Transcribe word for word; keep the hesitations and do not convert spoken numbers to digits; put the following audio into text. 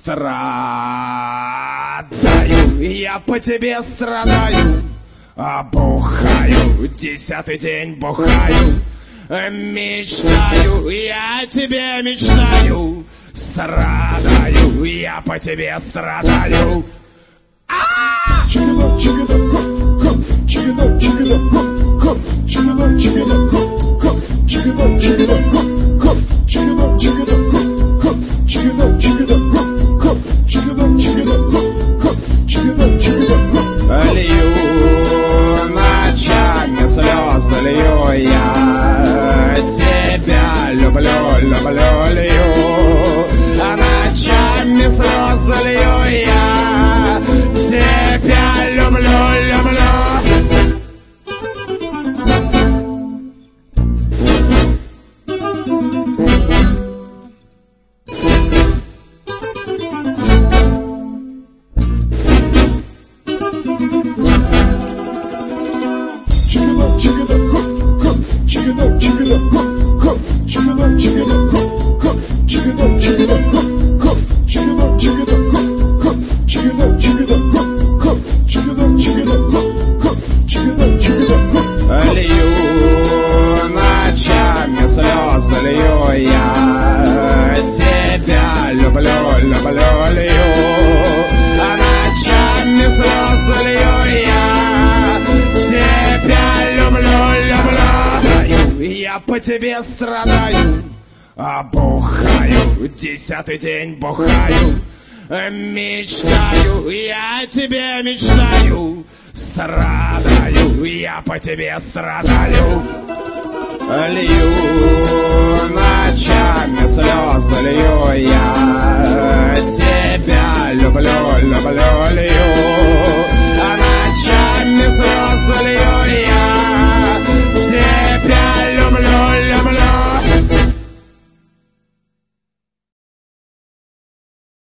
страдаю, я по тебе страдаю, бухаю, десятый день бухаю, мечтаю, я о тебе мечтаю, страдаю, я по тебе страдаю. Чигida, чигida, хоп, хоп, чигida, чигida, хоп, хоп, чигida, чигida, хоп, хоп, чигida, чигida, хоп, хоп, чигida, чигida, хоп, хоп, чигida, чигida, хоп, хоп, чигida, чигida, хоп, хоп, чигida, чигida, хоп. Лью ночами слезы, лью я тебя люблю, люблю, лью, а ночами слезы лью я тебя люблю, люблю. Чигida, чигida, хоп, хоп, чигida, чигida, хоп, хоп, чигida, чигida, хоп, хоп, чигida, чигida, хоп, хоп, чигida, чигida, хоп, хоп, чигida, чигida, хоп, хоп, чигida, чигida, хоп, хоп, чигida, чигida, хоп. Лью ночами слезы, лью я тебя люблю, люблю, лью, а ночами слезы лью я тебя люблю, люблю. Я по тебе страдаю, бухаю, десятый день бухаю, мечтаю, я о тебе мечтаю, страдаю, я по тебе страдаю. Лью ночами слезы, лью я